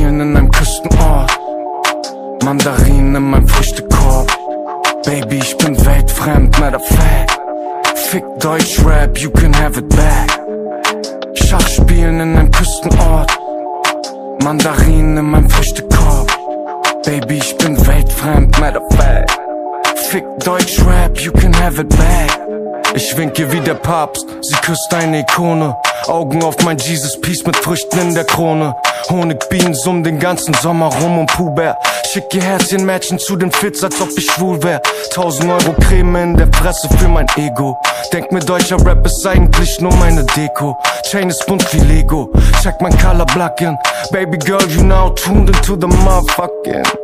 spielen in einem Küstenort. Mandarinen in meinem Früchtekorb. Baby, ich bin weltfremd, matter of fact. Fick Deutschrap, you can have it back. Schach spielen in einem Küstenort. Mandarinen in meinem Früchtekorb. Baby, ich bin weltfremd, matter of fact. Fick Deutschrap, you can have it back. Ich winke wie der Papst, sie küsst eine Ikone. Augen auf mein Jesus Peace mit Früchten in der Krone. Honigbienen summen den ganzen Sommer rum und Puber. Schick ihr Herzchen matchen zu den Fits, als ob ich schwul wär. 1000 Euro Creme in der Fresse für mein Ego. Denk mir, deutscher Rap ist eigentlich nur meine Deko. Chain ist bunt wie Lego, check mein Color Black in. Baby girl, you now tuned into the motherfucking